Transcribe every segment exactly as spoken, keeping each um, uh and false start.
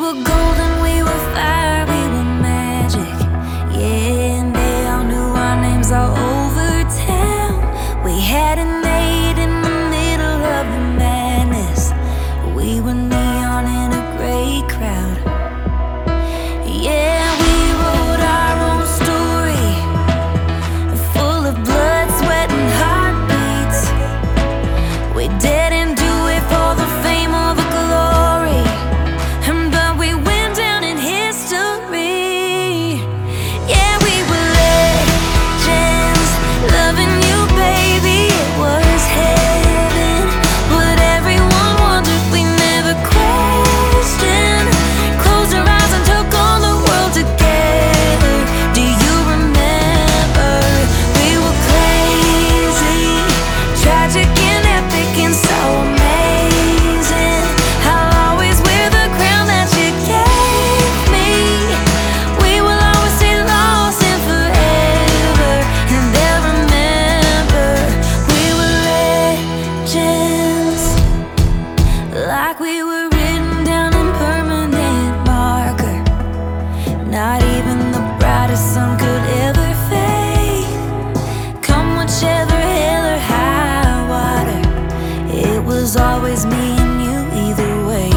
were golden, we were fire, we were magic. Yeah, and they all knew our names all over town. We had an eight in the middle of the madness. We were neon in a gray crowd. Yeah, we wrote our own story, full of blood, sweat, and heartbeats. We didn't do it for the fame or the glory, but we went down in history. Yeah, we were legends, loving you, baby. It was heaven, but everyone wondered, we never questioned. Closed our eyes and took on the world together. Do you remember? We were crazy, tragic and epic and so amazing. I'll always wear the crown that you gave me. We will always stay lost in forever, and they'll remember we were legends, like we were written down in permanent marker. Not even the brightest sun could ever fade. Come whichever hell or high water, it was always me and you either way.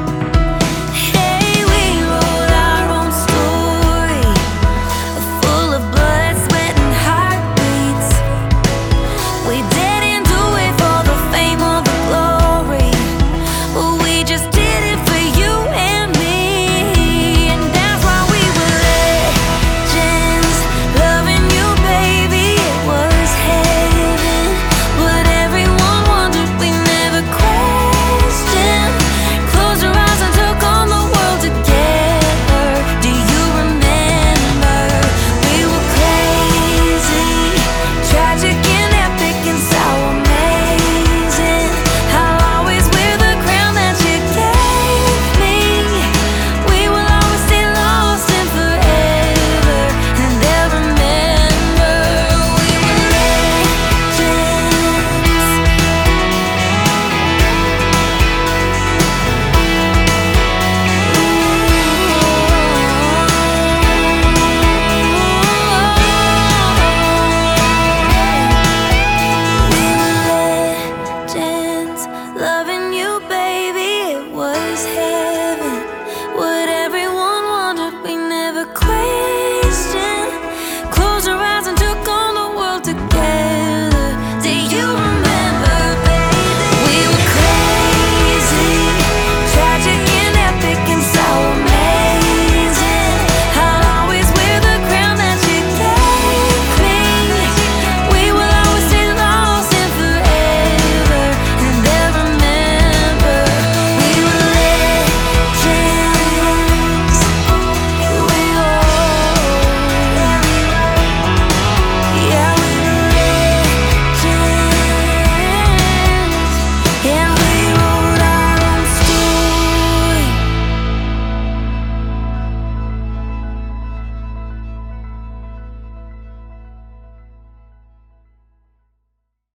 Hey, we wrote our own story, full of blood, sweat, and heartbeats. We didn't do it for the fame or the glory, but we just did it for you and me. And that's why we were legends, loving you, baby. It was heaven, but everyone wondered, we never questioned. Closed our eyes and took on the world together. Do you remember? We were crazy, tragic and epic and so amazing. I'll always wear the crown that you gave me. We will always stay lost in forever, and they'll remember we were legends, loving